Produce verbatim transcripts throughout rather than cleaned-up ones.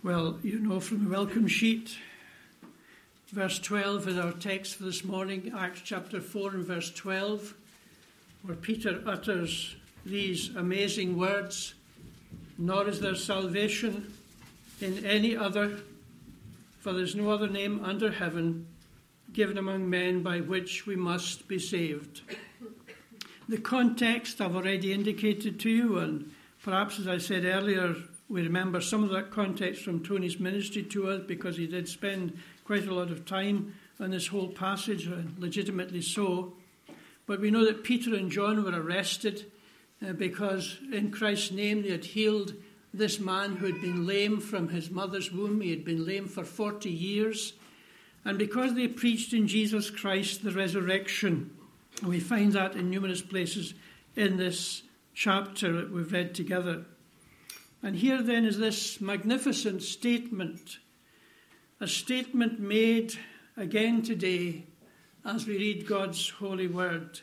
Well, you know from the welcome sheet, verse twelve is our text for this morning, Acts chapter four and verse twelve, where Peter utters these amazing words, "Nor is there salvation in any other, for there is no other name under heaven given among men by which we must be saved." The context I've already indicated to you, and perhaps, as I said earlier, we remember some of that context from Tony's ministry to us because he did spend quite a lot of time on this whole passage, and legitimately so. But we know that Peter and John were arrested uh, because in Christ's name they had healed this man who had been lame from his mother's womb. He had been lame for forty years. And because they preached in Jesus Christ the resurrection, and we find that in numerous places in this chapter that we've read together. And here then is this magnificent statement, a statement made again today as we read God's holy word.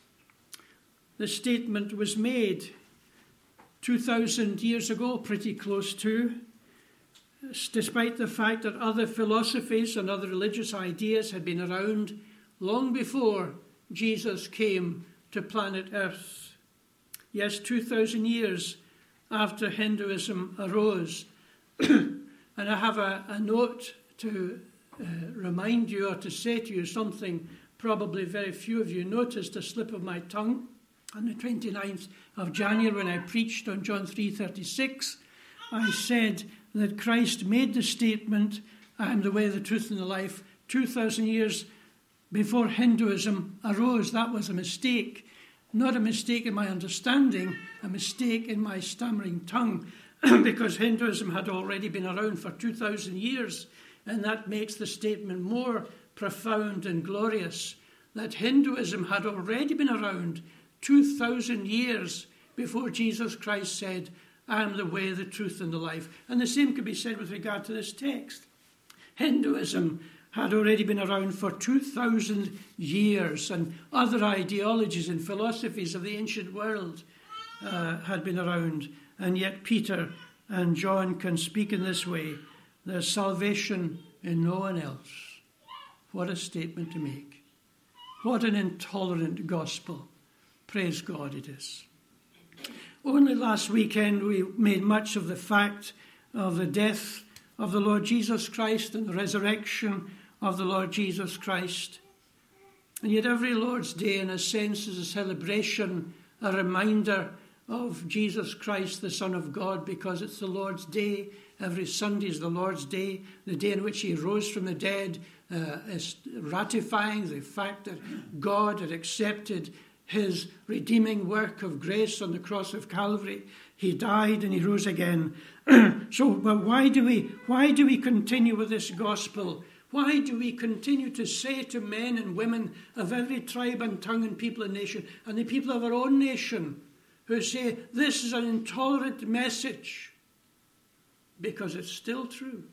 The statement was made two thousand years ago, pretty close to, despite the fact that other philosophies and other religious ideas had been around long before Jesus came to planet Earth. Yes, two thousand years after Hinduism arose. And I have a, a note to uh, remind you or to say to you something probably very few of you noticed, a slip of my tongue on the twenty-ninth of January when I preached on John three thirty-six. I said that Christ made the statement, "I am the way, the truth and the life," two thousand years before Hinduism arose. That was a mistake. Not a mistake in my understanding, a mistake in my stammering tongue, because Hinduism had already been around for two thousand years, and that makes the statement more profound and glorious, that Hinduism had already been around two thousand years before Jesus Christ said, "I am the way, the truth, and the life." And the same could be said with regard to this text. Hinduism had already been around for two thousand years, and other ideologies and philosophies of the ancient world uh, had been around. And yet Peter and John can speak in this way. There's salvation in no one else. What a statement to make. What an intolerant gospel. Praise God it is. Only last weekend we made much of the fact of the death of the Lord Jesus Christ and the resurrection of the Lord Jesus Christ. And yet every Lord's Day, in a sense, is a celebration, a reminder of Jesus Christ, the Son of God, because it's the Lord's Day. Every Sunday is the Lord's Day, the day in which he rose from the dead, uh, is ratifying the fact that God had accepted his redeeming work of grace on the cross of Calvary. He died and he rose again. So, but why do we why do we continue with this gospel? Why do we continue to say to men and women of every tribe and tongue and people and nation, and the people of our own nation, who say this is an intolerant message? Because it's still true.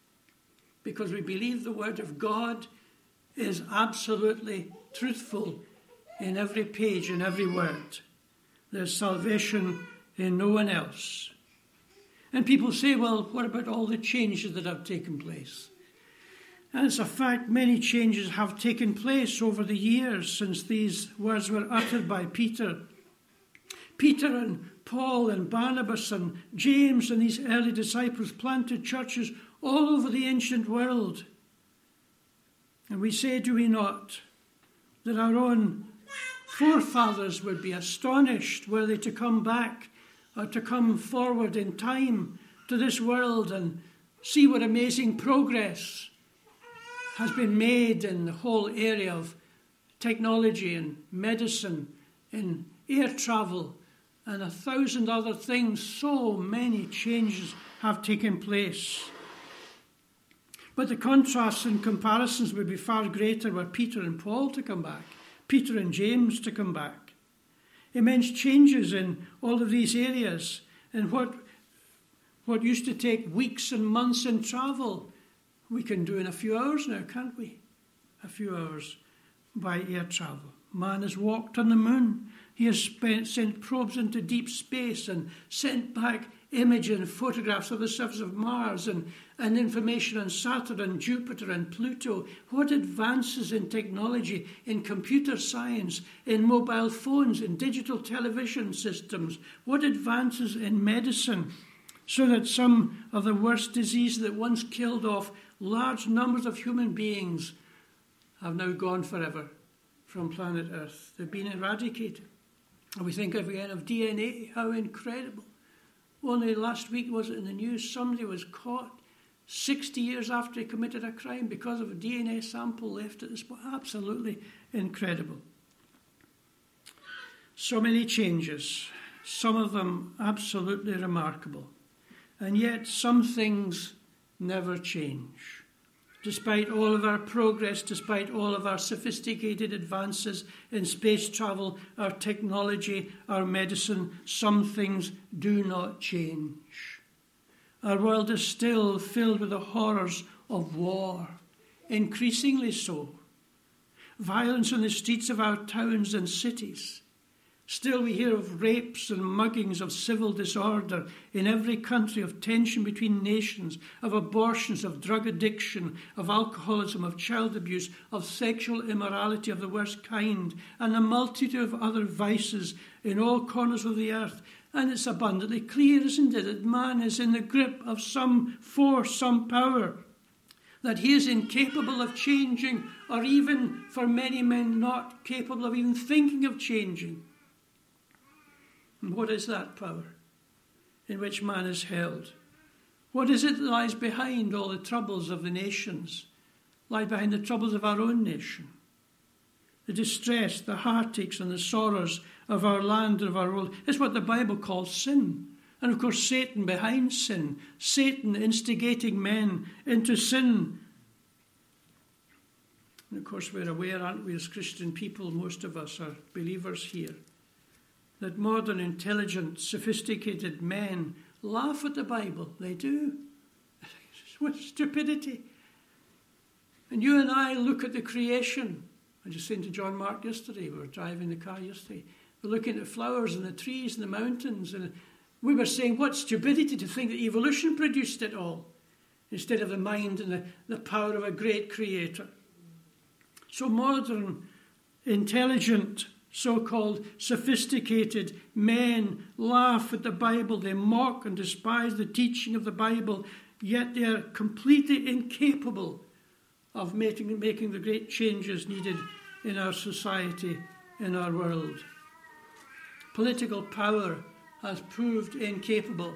Because we believe the word of God is absolutely truthful in every page, in every word. There's salvation in no one else. And people say, well, what about all the changes that have taken place? And it's a fact, many changes have taken place over the years since these words were uttered by Peter. Peter and Paul and Barnabas and James and these early disciples planted churches all over the ancient world. And we say, do we not, that our own forefathers would be astonished were they to come back or to come forward in time to this world and see what amazing progress has been made in the whole area of technology and medicine, in air travel, and a thousand other things. So many changes have taken place. But the contrasts and comparisons would be far greater were Peter and Paul to come back, Peter and James to come back. Immense changes in all of these areas, and what, what used to take weeks and months in travel, we can do in a few hours now, can't we? A few hours by air travel. Man has walked on the moon. He has spent, sent probes into deep space and sent back images and photographs of the surface of Mars and, and information on Saturn and Jupiter and Pluto. What advances in technology, in computer science, in mobile phones, in digital television systems. What advances in medicine, so that some of the worst diseases that once killed off large numbers of human beings have now gone forever from planet Earth. They've been eradicated. And we think again of D N A, how incredible. Only last week was it in the news, somebody was caught sixty years after he committed a crime because of a D N A sample left at the spot. Absolutely incredible. So many changes, some of them absolutely remarkable. And yet some things never change. Despite all of our progress, despite all of our sophisticated advances in space travel, our technology, our medicine, some things do not change. Our world is still filled with the horrors of war, increasingly so. Violence in the streets of our towns and cities. Still we hear of rapes and muggings, of civil disorder in every country, of tension between nations, of abortions, of drug addiction, of alcoholism, of child abuse, of sexual immorality of the worst kind, and a multitude of other vices in all corners of the earth. And it's abundantly clear, isn't it, that man is in the grip of some force, some power, that he is incapable of changing, or even, for many men, not capable of even thinking of changing. And what is that power in which man is held? What is it that lies behind all the troubles of the nations, lies behind the troubles of our own nation? The distress, the heartaches and the sorrows of our land and of our world is what the Bible calls sin. And of course Satan behind sin, Satan instigating men into sin. And of course we're aware, aren't we, as Christian people, most of us are believers here, that modern, intelligent, sophisticated men laugh at the Bible. They do. With stupidity. And you and I look at the creation. I just saying to John Mark yesterday, we were driving the car yesterday, we're looking at the flowers and the trees and the mountains, and we were saying, what stupidity to think that evolution produced it all, instead of the mind and the, the power of a great creator. So modern, intelligent, so-called sophisticated men laugh at the Bible. They mock and despise the teaching of the Bible, yet they are completely incapable of making, making the great changes needed in our society, in our world. Political power has proved incapable.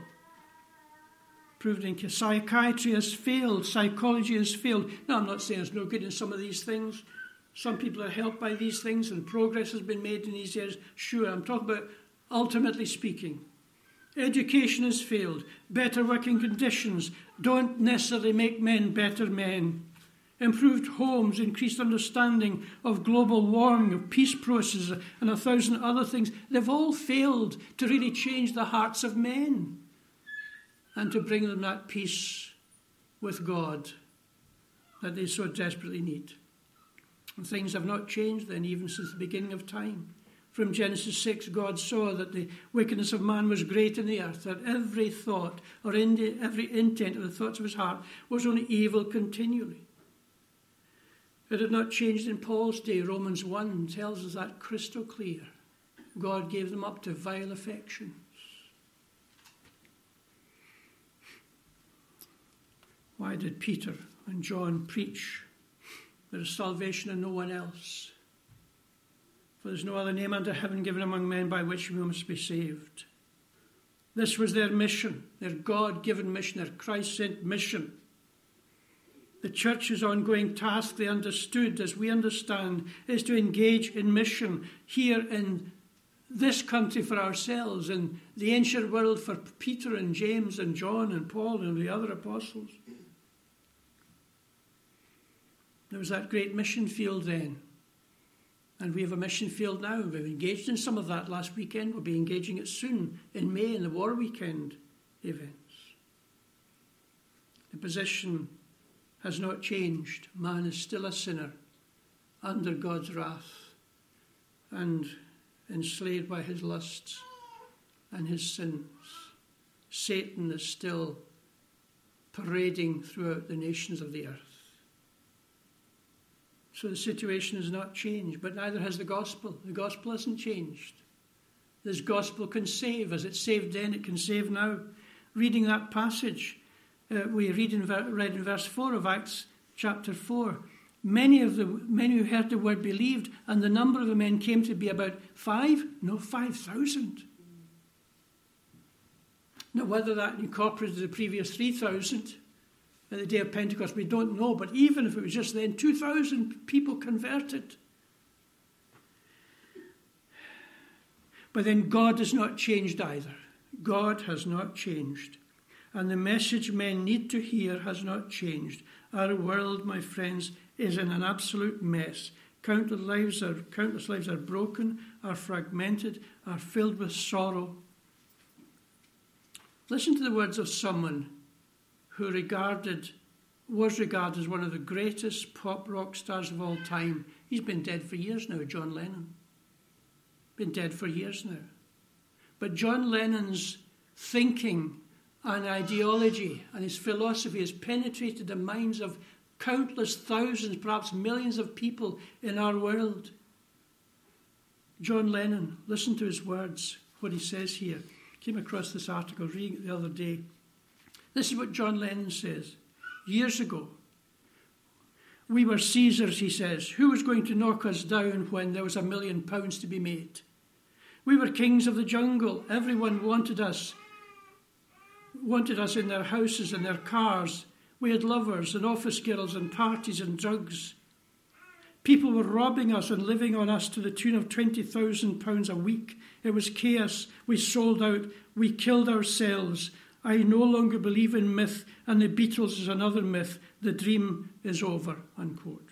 Proved incapable. Psychiatry has failed. Psychology has failed. Now, I'm not saying there's no good in some of these things. Some people are helped by these things and progress has been made in these areas. Sure, I'm talking about ultimately speaking. Education has failed. Better working conditions don't necessarily make men better men. Improved homes, increased understanding of global warming, of peace processes, and a thousand other things. They've all failed to really change the hearts of men and to bring them that peace with God that they so desperately need. And things have not changed then, even since the beginning of time. From Genesis six, God saw that the wickedness of man was great in the earth, that every thought or every intent of the thoughts of his heart was only evil continually. It had not changed in Paul's day. Romans one tells us that crystal clear. God gave them up to vile affections. Why did Peter and John preach? There is salvation in no one else. For there is no other name under heaven given among men by which we must be saved. This was their mission, their God-given mission, their Christ-sent mission. The church's ongoing task, they understood, as we understand, is to engage in mission here in this country for ourselves, in the ancient world for Peter and James and John and Paul and the other apostles. There was that great mission field then. And we have a mission field now. We've engaged in some of that last weekend. We'll be engaging it soon in May in the War Weekend events. The position has not changed. Man is still a sinner under God's wrath. And enslaved by his lusts and his sins. Satan is still parading throughout the nations of the earth. So the situation has not changed, but neither has the gospel. The gospel hasn't changed. This gospel can save. As it saved then, it can save now. Reading that passage, uh, we read in, read in verse four of Acts chapter four. Many of the many who heard the word believed, and the number of the men came to be about five, no, five thousand. Now, whether that incorporated the previous three thousand at the day of Pentecost, we don't know. But even if it was just then, two thousand people converted. But then God has not changed either. God has not changed. And the message men need to hear has not changed. Our world, my friends, is in an absolute mess. Countless lives are, countless lives are broken, are fragmented, are filled with sorrow. Listen to the words of someone who regarded, was regarded as one of the greatest pop rock stars of all time. He's been dead for years now, John Lennon. Been dead for years now. But John Lennon's thinking and ideology and his philosophy has penetrated the minds of countless thousands, perhaps millions of people in our world. John Lennon, listen to his words, what he says here. Came across this article, reading it the other day. This is what John Lennon says. Years ago, we were Caesars, he says. Who was going to knock us down when there was a million pounds to be made? We were kings of the jungle. Everyone wanted us, wanted us in their houses and their cars. We had lovers and office girls and parties and drugs. People were robbing us and living on us to the tune of twenty thousand pounds a week. It was chaos. We sold out. We killed ourselves. I no longer believe in myth, and the Beatles is another myth. The dream is over, unquote.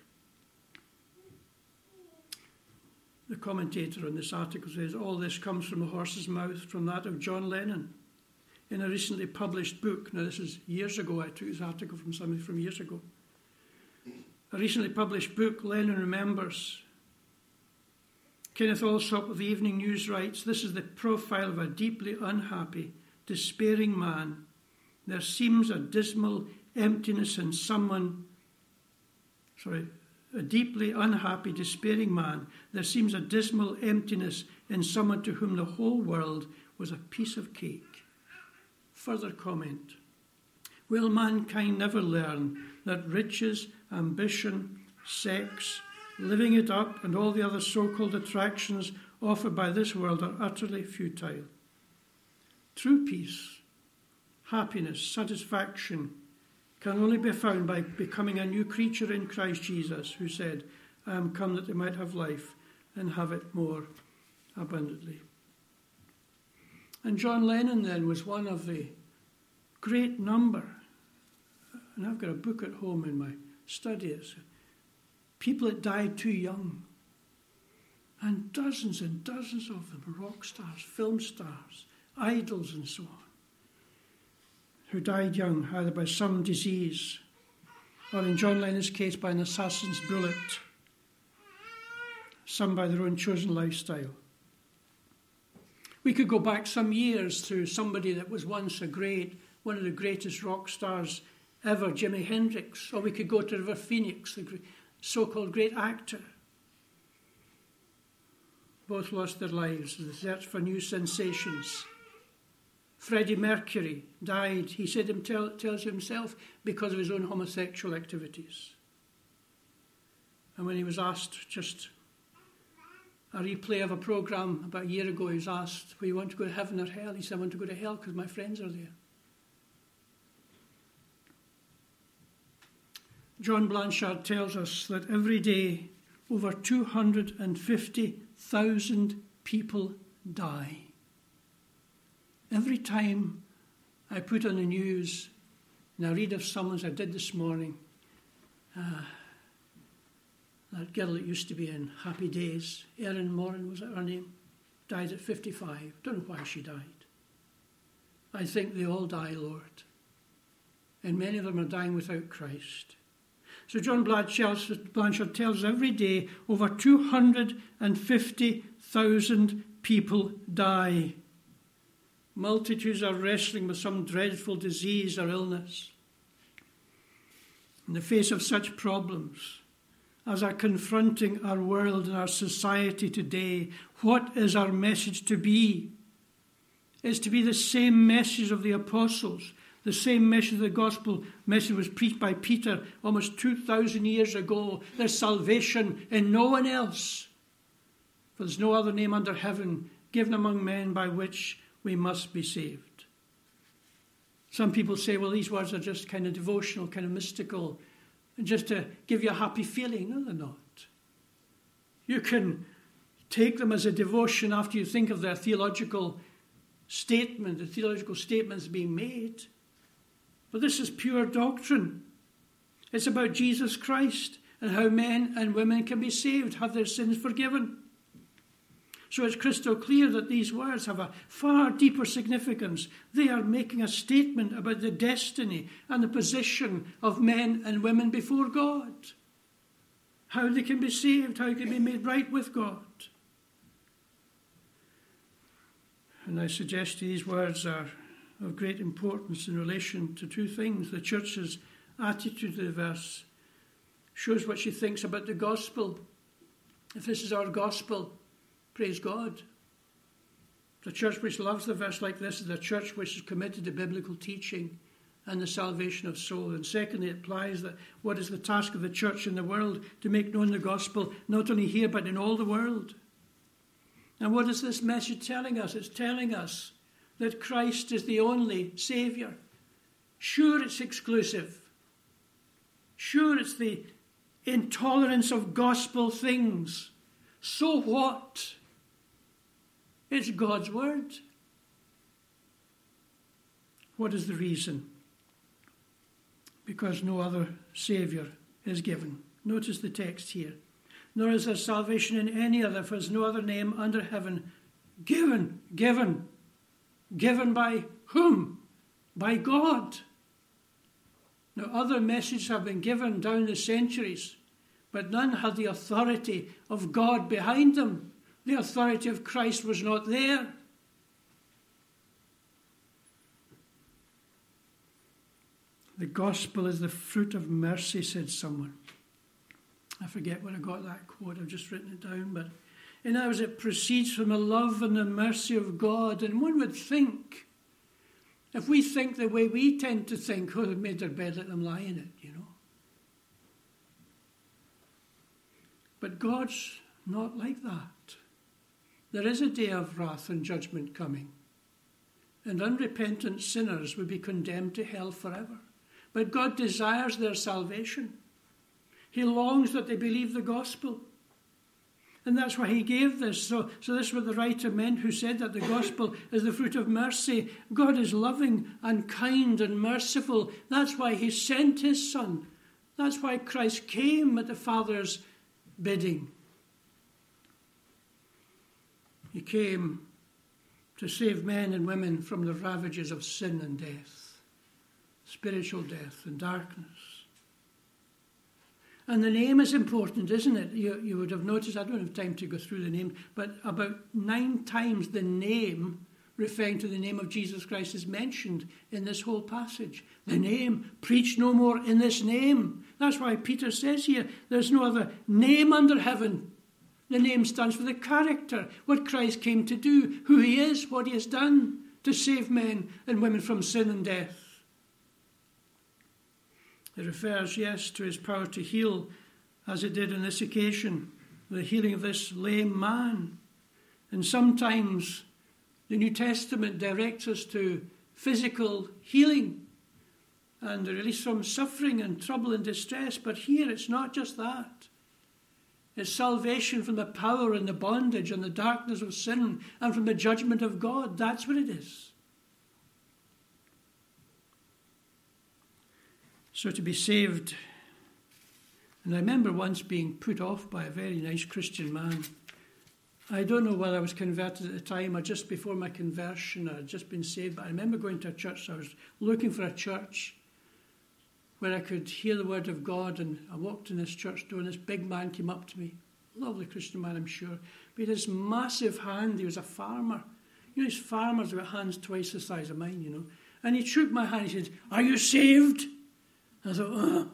The commentator on this article says, all this comes from a horse's mouth, from that of John Lennon. In a recently published book, now this is years ago, I took this article from somebody from years ago. A recently published book, Lennon Remembers. Kenneth Alsop of the Evening News writes, this is the profile of a deeply unhappy, despairing man. There seems a dismal emptiness in someone, sorry, a deeply unhappy, despairing man. There seems a dismal emptiness in someone to whom the whole world was a piece of cake. Further comment. Will mankind never learn that riches, ambition, sex, living it up, and all the other so-called attractions offered by this world are utterly futile? True peace, happiness, satisfaction can only be found by becoming a new creature in Christ Jesus, who said, I am come that they might have life and have it more abundantly. And John Lennon then was one of the great number, and I've got a book at home in my study, it's people that died too young, and dozens and dozens of them, rock stars, film stars, idols and so on, who died young, either by some disease or, in John Lennon's case, by an assassin's bullet, some by their own chosen lifestyle. We could go back some years to somebody that was once a great, one of the greatest rock stars ever, Jimi Hendrix, or we could go to River Phoenix, the so-called great actor. Both lost their lives in the search for new sensations. Freddie Mercury died, he said him tell, tells himself, because of his own homosexual activities. And when he was asked, just a replay of a programme about a year ago, he was asked, well, you want to go to heaven or hell? He said, I want to go to hell because my friends are there. John Blanchard tells us that every day over two hundred fifty thousand people die. Every time I put on the news and I read of someone, as I did this morning, uh, that girl that used to be in Happy Days, Erin Moran, was that her name? Died at fifty-five. Don't know why she died. I think they all die, Lord. And many of them are dying without Christ. So John Blanchard tells us every day over two hundred fifty thousand people die. Multitudes are wrestling with some dreadful disease or illness. In the face of such problems as are confronting our world and our society today, what is our message to be? It's to be the same message of the apostles, the same message of the gospel message was preached by Peter almost two thousand years ago. There's salvation in no one else, for there's no other name under heaven given among men by which we must be saved. Some people say, well, these words are just kind of devotional, kind of mystical, and just to give you a happy feeling. No, they're not. You can take them as a devotion after you think of their theological statement, the theological statements being made. But this is pure doctrine. It's about Jesus Christ and how men and women can be saved, have their sins forgiven. So it's crystal clear that these words have a far deeper significance. They are making a statement about the destiny and the position of men and women before God. How they can be saved, how they can be made right with God. And I suggest these words are of great importance in relation to two things. The church's attitude to the verse shows what she thinks about the gospel. If this is our gospel, praise God. The church which loves the verse like this is a church which is committed to biblical teaching and the salvation of soul. And secondly, it implies that what is the task of the church in the world? To make known the gospel, not only here but in all the world. And what is this message telling us? It's telling us that Christ is the only Saviour. Sure, it's exclusive. Sure, it's the intolerance of gospel things. So what? It's God's word. What is the reason? Because no other Saviour is given. Notice the text here. Nor is there salvation in any other, for there is no other name under heaven given, given, given by whom? By God. Now, other messages have been given down the centuries, but none had the authority of God behind them. The authority of Christ was not there. The gospel is the fruit of mercy, said someone. I forget where I got that quote, I've just written it down, but in other words, it proceeds from the love and the mercy of God. And one would think, if we think the way we tend to think, oh, they've made their bed, let them lie in it, you know. But God's not like that. There is a day of wrath and judgment coming, and unrepentant sinners will be condemned to hell forever. But God desires their salvation. He longs that they believe the gospel. And that's why he gave this. So, so this were the writer meant who said that the gospel is the fruit of mercy. God is loving and kind and merciful. That's why he sent his Son. That's why Christ came at the Father's bidding. He came to save men and women from the ravages of sin and death, spiritual death and darkness. And the name is important, isn't it? You, you would have noticed, I don't have time to go through the name, but about nine times the name referring to the name of Jesus Christ is mentioned in this whole passage. The name, preach no more in this name. That's why Peter says here, there's no other name under heaven. The name stands for the character, what Christ came to do, who he is, what he has done to save men and women from sin and death. It refers, yes, to his power to heal, as it did on this occasion, the healing of this lame man. And sometimes the New Testament directs us to physical healing and the release from suffering and trouble and distress. But here it's not just that. It's salvation from the power and the bondage and the darkness of sin and from the judgment of God. That's what it is. So to be saved, and I remember once being put off by a very nice Christian man. I don't know whether I was converted at the time or just before my conversion or I'd just been saved, but I remember going to a church. So I was looking for a church where I could hear the word of God, and I walked in this church door and this big man came up to me. Lovely Christian man, I'm sure. But he had this massive hand. He was a farmer. You know, these farmers have got hands twice the size of mine, you know. And he shook my hand. He said, "Are you saved?" I thought, oh.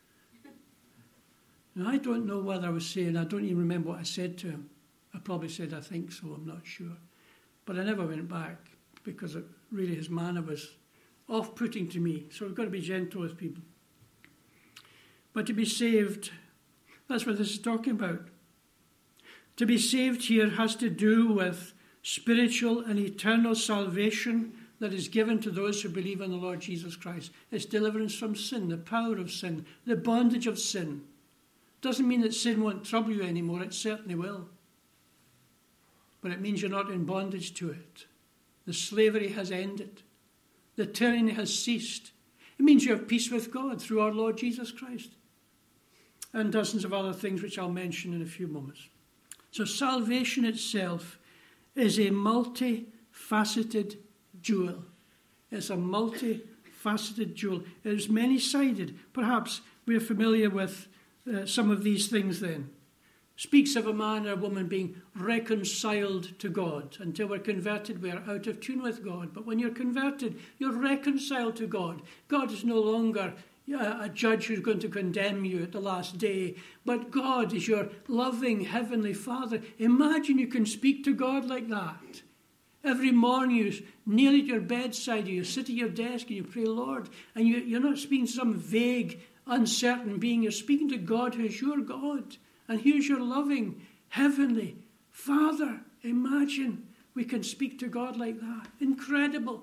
Now, I don't know whether I was saying, I don't even remember what I said to him. I probably said, "I think so," I'm not sure. But I never went back because it, really his manner was off-putting to me. So we've got to be gentle with people. But to be saved, that's what this is talking about. To be saved here has to do with spiritual and eternal salvation that is given to those who believe in the Lord Jesus Christ. It's deliverance from sin, the power of sin, the bondage of sin. Doesn't mean that sin won't trouble you anymore. It certainly will. But it means you're not in bondage to it. The slavery has ended. The tyranny has ceased. It means you have peace with God through our Lord Jesus Christ. And dozens of other things which I'll mention in a few moments. So salvation itself is a multifaceted jewel. It's a multifaceted jewel. It is many-sided. Perhaps we're familiar with uh, some of these things then. Speaks of a man or a woman being reconciled to God. Until we're converted, we're out of tune with God. But when you're converted, you're reconciled to God. God is no longer a judge who's going to condemn you at the last day. But God is your loving Heavenly Father. Imagine you can speak to God like that. Every morning you kneel at your bedside, you sit at your desk and you pray, "Lord," and you, you're not speaking to some vague, uncertain being. You're speaking to God who is your God. And here's your loving Heavenly Father. Imagine we can speak to God like that. Incredible.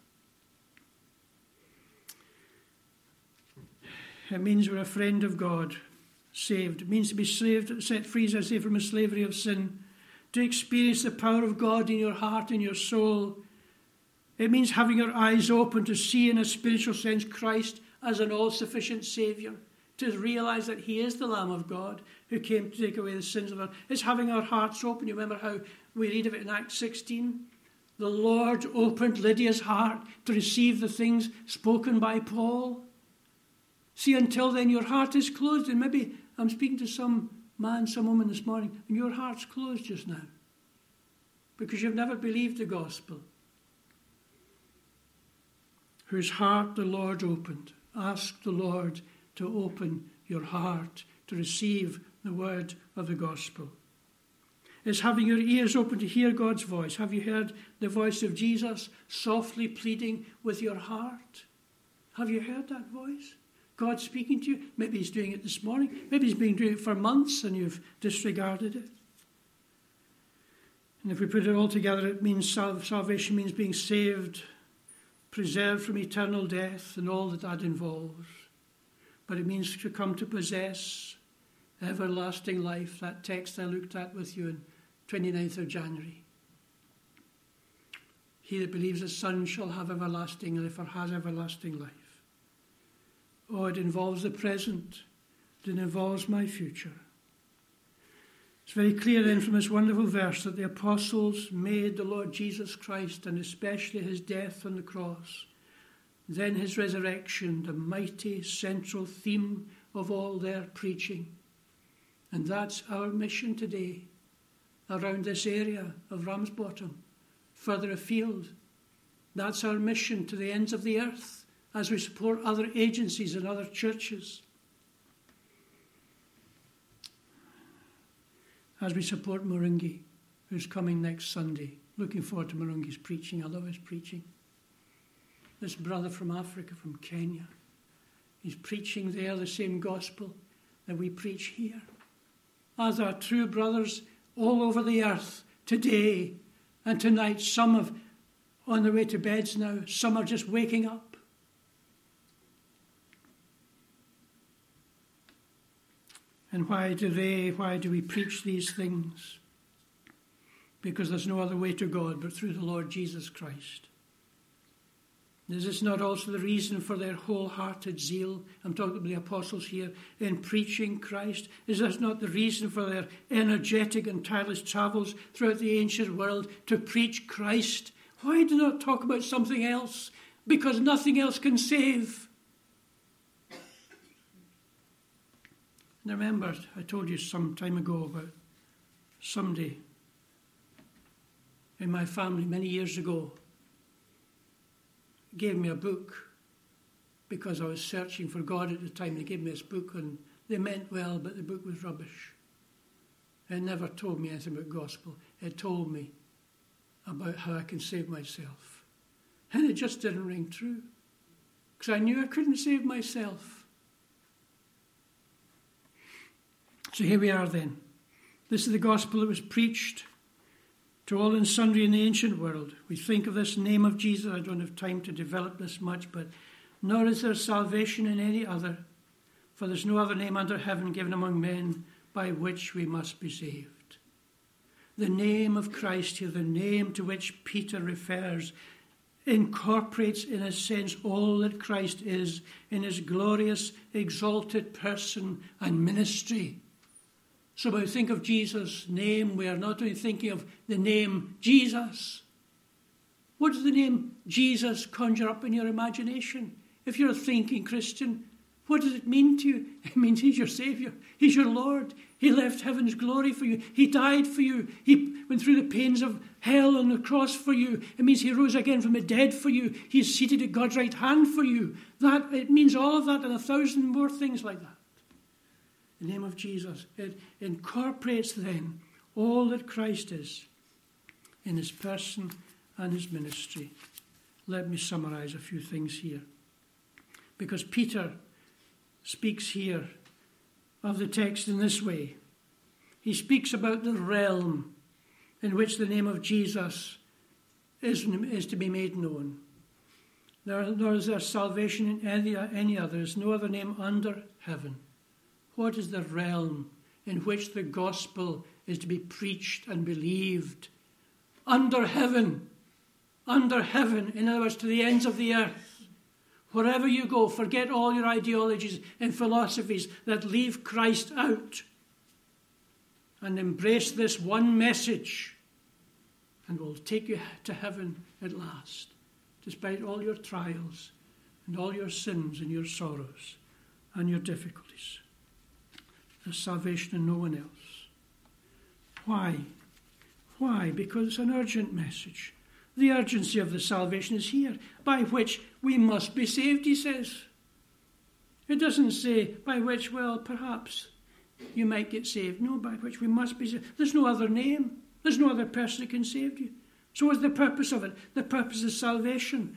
It means we're a friend of God, saved. It means to be saved, set free, as I say, from the slavery of sin. To experience the power of God in your heart and your soul. It means having your eyes open to see in a spiritual sense Christ as an all-sufficient Saviour. To realise that he is the Lamb of God who came to take away the sins of the world. It's having our hearts open. You remember how we read of it in Acts sixteen? The Lord opened Lydia's heart to receive the things spoken by Paul. See, until then your heart is closed. And maybe I'm speaking to some man, some woman this morning, and your heart's closed just now. Because you've never believed the gospel. Whose heart the Lord opened. Ask the Lord to open your heart to receive the word of the gospel. It's having your ears open to hear God's voice. Have you heard the voice of Jesus softly pleading with your heart? Have you heard that voice? God speaking to you? Maybe he's doing it this morning. Maybe he's been doing it for months and you've disregarded it. And if we put it all together, it means salvation means being saved, preserved from eternal death and all that that involves. But it means to come to possess everlasting life. That text I looked at with you on twenty-ninth of January. He that believes the Son shall have everlasting life, or has everlasting life. Oh, it involves the present. It involves my future. It's very clear then from this wonderful verse that the apostles made the Lord Jesus Christ, and especially his death on the cross, then his resurrection, the mighty central theme of all their preaching. And that's our mission today, around this area of Ramsbottom, further afield. That's our mission to the ends of the earth, as we support other agencies and other churches. As we support Murungi, who's coming next Sunday. Looking forward to Murungi's preaching. I love his preaching. This brother from Africa, from Kenya, he's preaching there the same gospel that we preach here. As our true brothers all over the earth today and tonight. Some are on their way to beds now. Some are just waking up. And why do they, why do we preach these things? Because there's no other way to God but through the Lord Jesus Christ. Is this not also the reason for their wholehearted zeal? I'm talking about the apostles here in preaching Christ. Is this not the reason for their energetic and tireless travels throughout the ancient world to preach Christ? Why do not talk about something else? Because nothing else can save. And I remember, I told you some time ago about somebody in my family many years ago gave me a book because I was searching for God at the time. They gave me this book, and they meant well, but the book was rubbish. It never told me anything about gospel. It told me about how I can save myself. And it just didn't ring true, because I knew I couldn't save myself. So here we are then. This is the gospel that was preached to all and sundry in the ancient world. We think of this name of Jesus. I don't have time to develop this much, but nor is there salvation in any other, for there's no other name under heaven given among men by which we must be saved. The name of Christ here, the name to which Peter refers, incorporates in a sense all that Christ is in his glorious, exalted person and ministry. So when we think of Jesus' name, we are not only thinking of the name Jesus. What does the name Jesus conjure up in your imagination? If you're a thinking Christian, what does it mean to you? It means he's your Saviour. He's your Lord. He left heaven's glory for you. He died for you. He went through the pains of hell on the cross for you. It means he rose again from the dead for you. He is seated at God's right hand for you. That it means all of that and a thousand more things like that. The name of Jesus, it incorporates then all that Christ is in his person and his ministry. Let me summarize a few things here. Because Peter speaks here of the text in this way. He speaks about the realm in which the name of Jesus is, is to be made known. There, nor is there salvation in any, any other. There is no other name under heaven. What is the realm in which the gospel is to be preached and believed? Under heaven. Under heaven. In other words, to the ends of the earth. Wherever you go, forget all your ideologies and philosophies that leave Christ out. And embrace this one message. And will take you to heaven at last. Despite all your trials and all your sins and your sorrows and your difficulties. There's salvation in no one else. Why? Why? Because it's an urgent message. The urgency of the salvation is here, by which we must be saved, he says. It doesn't say by which, well, perhaps you might get saved. No, by which we must be saved. There's no other name. There's no other person that can save you. So what's the purpose of it? The purpose is salvation.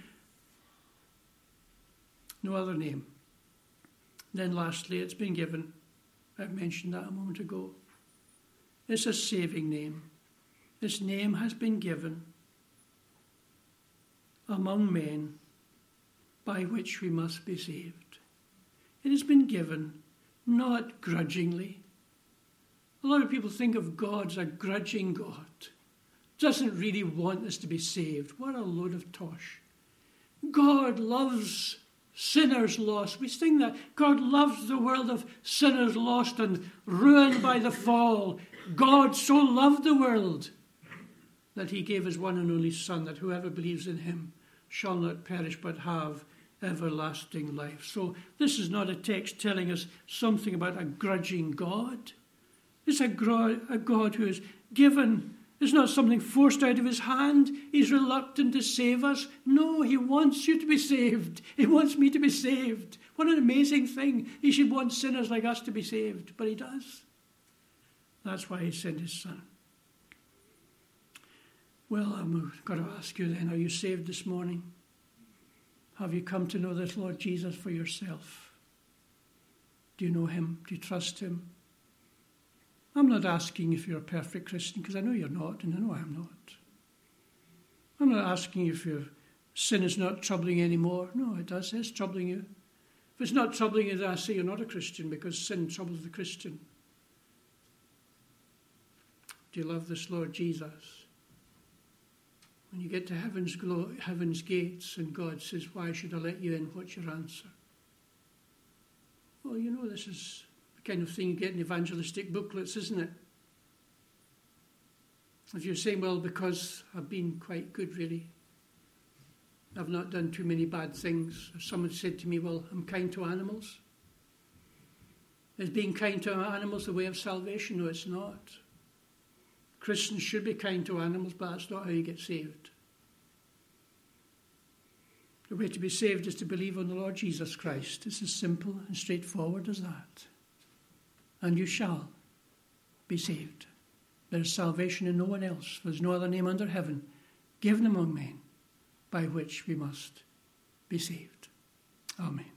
No other name. Then lastly, it's been given. I've mentioned that a moment ago. It's a saving name. This name has been given among men by which we must be saved. It has been given not grudgingly. A lot of people think of God as a grudging God. Doesn't really want us to be saved. What a load of tosh. God loves sinners lost. We sing that. God loves the world of sinners lost and ruined by the fall. God so loved the world that he gave his one and only Son, that whoever believes in him shall not perish but have everlasting life. So this is not a text telling us something about a grudging God. It's a, gro- a God who is given. It's not something forced out of his hand. He's reluctant to save us. No, he wants you to be saved. He wants me to be saved. What an amazing thing. He should want sinners like us to be saved, but he does. That's why he sent his Son. Well, I've got to ask you then, are you saved this morning? Have you come to know this Lord Jesus for yourself? Do you know him? Do you trust him? I'm not asking if you're a perfect Christian, because I know you're not, and I know I'm not. I'm not asking if your sin is not troubling you anymore. No, it does. It's troubling you. If it's not troubling you, then I say you're not a Christian, because sin troubles the Christian. Do you love this Lord Jesus? When you get to heaven's, glo- heaven's gates and God says, why should I let you in? What's your answer? Well, you know, this is the kind of thing you get in evangelistic booklets, isn't it? If you're saying, well, because I've been quite good, really. I've not done too many bad things. If someone said to me, well, I'm kind to animals. Is being kind to animals the way of salvation? No, it's not. Christians should be kind to animals, but that's not how you get saved. The way to be saved is to believe on the Lord Jesus Christ. It's as simple and straightforward as that. And you shall be saved. There is salvation in no one else. There is no other name under heaven given among men by which we must be saved. Amen.